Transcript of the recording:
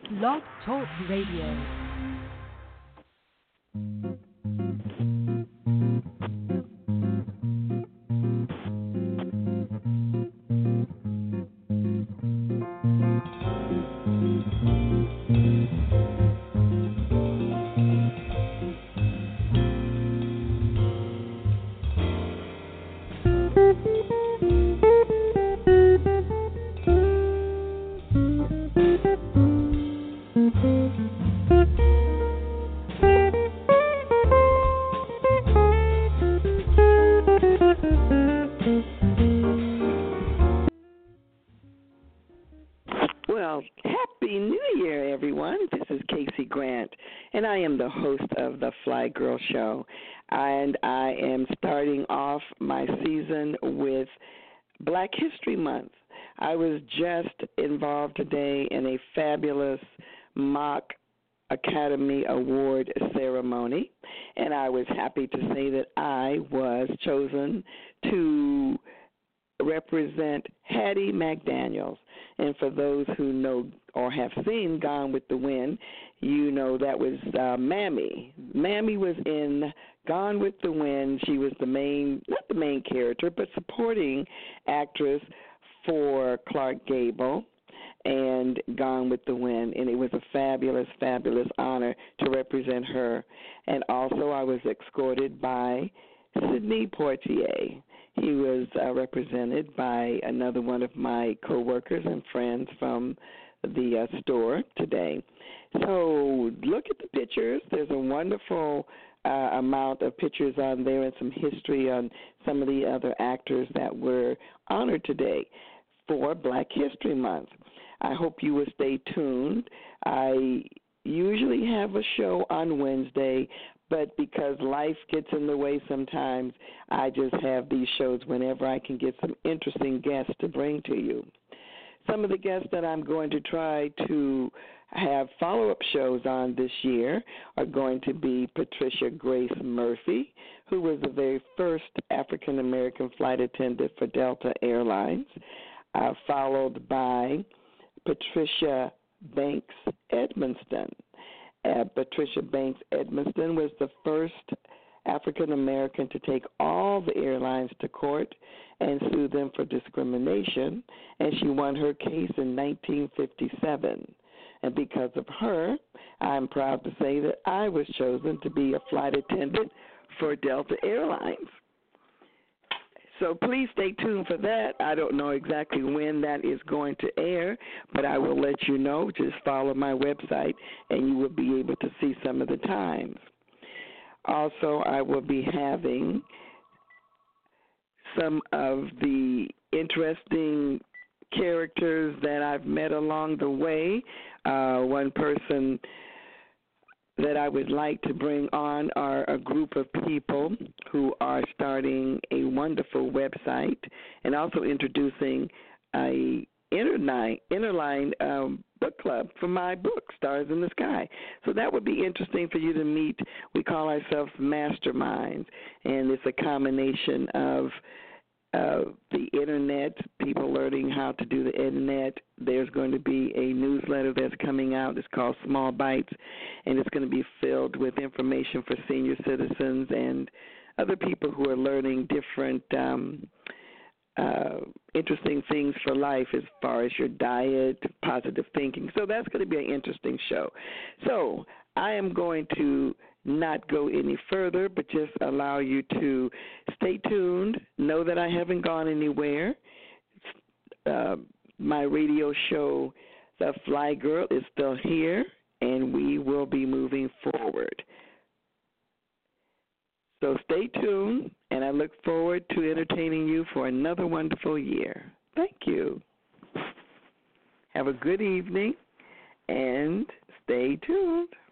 Blog Talk Radio. Well, Happy New Year, everyone. This is Casey Grant, and I am the host of the Fly Girl Show. And I am starting off my season with Black History Month. I was just involved today in a fabulous mock Academy Award ceremony, and I was happy to say that I was chosen to represent Hattie McDaniels. And for those who know or have seen Gone with the Wind, you know that was Mammy. Mammy was in Gone with the Wind. She was not the main character, but supporting actress for Clark Gable and Gone with the Wind. And it was a fabulous, fabulous honor to represent her. And also I was escorted by Sidney Poitier. He was represented by another one of my coworkers and friends from the store today. So look at the pictures. There's a wonderful amount of pictures on there and some history on some of the other actors that were honored today for Black History Month. I hope you will stay tuned. I usually have a show on Wednesday, but because life gets in the way sometimes, I just have these shows whenever I can get some interesting guests to bring to you. Some of the guests that I'm going to try to have follow-up shows on this year are going to be Patricia Grace Murphy, who was the very first African-American flight attendant for Delta Airlines, followed by Patricia Banks Edmonston. Patricia Banks Edmonston was the first African-American to take all the airlines to court and sue them for discrimination, and she won her case in 1957. And because of her, I'm proud to say that I was chosen to be a flight attendant for Delta Airlines. So please stay tuned for that. I don't know exactly when that is going to air, but I will let you know. Just follow my website, and you will be able to see some of the times. Also, I will be having some of the interesting characters that I've met along the way. One person that I would like to bring on are a group of people who are starting a wonderful website and also introducing a Interline book club for my book, Stars in the Sky. So that would be interesting for you to meet. We call ourselves masterminds, and it's a combination of the Internet, people learning how to do the Internet. There's going to be a newsletter that's coming out. It's called Small Bites, and it's going to be filled with information for senior citizens and other people who are learning different interesting things for life as far as your diet, positive thinking. So that's going to be an interesting show. So I am going to not go any further, but just allow you to stay tuned. Know that I haven't gone anywhere. My radio show, The Fly Girl, is still here, and we will be moving forward. So stay tuned, and I look forward to entertaining you for another wonderful year. Thank you. Have a good evening, and stay tuned.